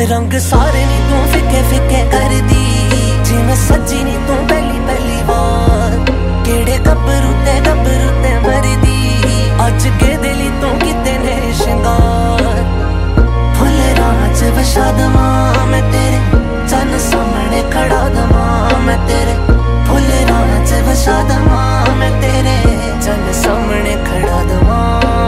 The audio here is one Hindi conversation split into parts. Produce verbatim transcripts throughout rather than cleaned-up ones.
रंग सारे नी तू फिके फिके कर दी, जिवें सजी नी तू पहली पहली बार। केड़े गबरू ते गबरू ते मरदी, अज के दिली तू किते ने शिंगार। फुल राज वशा दवा मैं तेरे, चन सामने खड़ा दवा मैं तेरे। फुल राज वशा दवा मैं तेरे, चन सामने खड़ा दवा।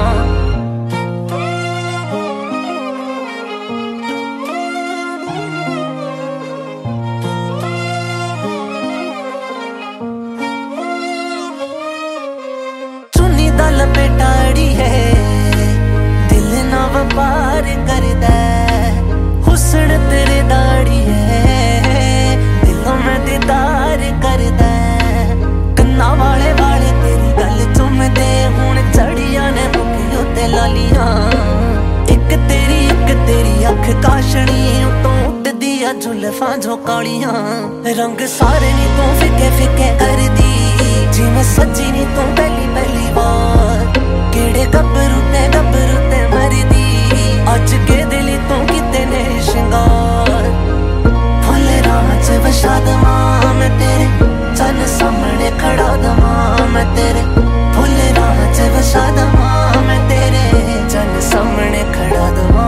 लपेटाड़ी है दिल ना व्यापार करदा, हुस्न तेरे दाड़ी है दिलों में दीदार करदा। कन्ना वाले वाले तेरी गल चुमदे, हुण चढ़िया ने मुखी उत्ते लालियां। एक तेरी एक तेरी अख काशनी, उतों उठदी आ जुल्फां जो कालियां। रंग सारे नी तू फिके फिके कर दी, जिवें सजी नी तू पहली पहली बार। केड़े गबरू ते गबरू ते मरदी, अज के दिली तू किते ने शिंगार। फुल राज वशा दवा मैं तेरे, चन सामने खड़ा दवा मैं तेरे। फुल राज वशा दवा मैं तेरे, चन सामने खड़ा दवा।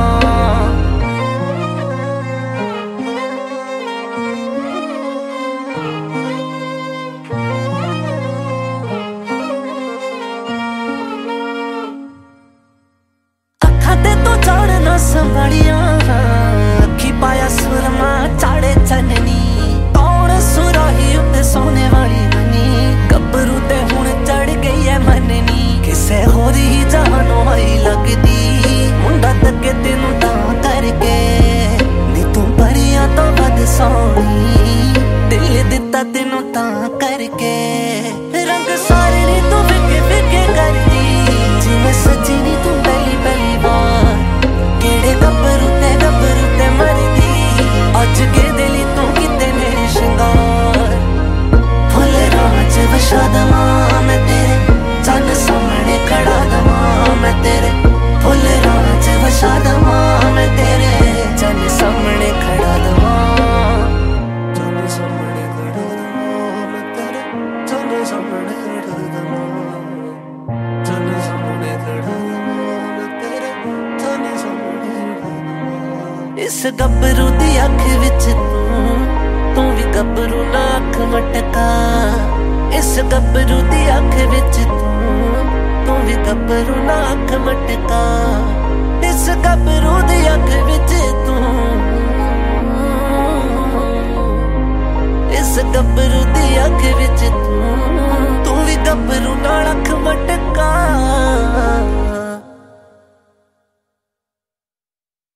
संभलिया अखी पाया सुरमा चाड़े चननी, कौन सुराही उत्ते सोने वाली बनी। गबरू ते हुण चढ़ गई है मननी, किसे होर ही जहानों आई लगदी। मुंडा तके तेनू तां करके, नी तू परियां तो वध सोहनी। दिल दिता तेनू तां करके, रंग सारे नी तू फिके फिके करदी, जिवें सजी नी तू पहली पहली बार। केड़े गबरू ते गबरू ते मरदी, अज के दिली तू किते ने शिंगार। फुल राज वशा दवा मैं तेरे, चन सामने खड़ा दवा मैं तेरे। फुल राज वशा दवा मैं तेरे, चन सामने खड़ा दवा। चन सामने खड़ा दवा मैं तेरे, चन सामने खड़ा दवा। चन सामने खड़ा दवा मैं तेरे, चन सामने। इस गबरू दी अख विच तू, तू भी गबरू ना अख मटका। इस गबरू दी अख विच तू, तू भी गबरू ना अख मटका।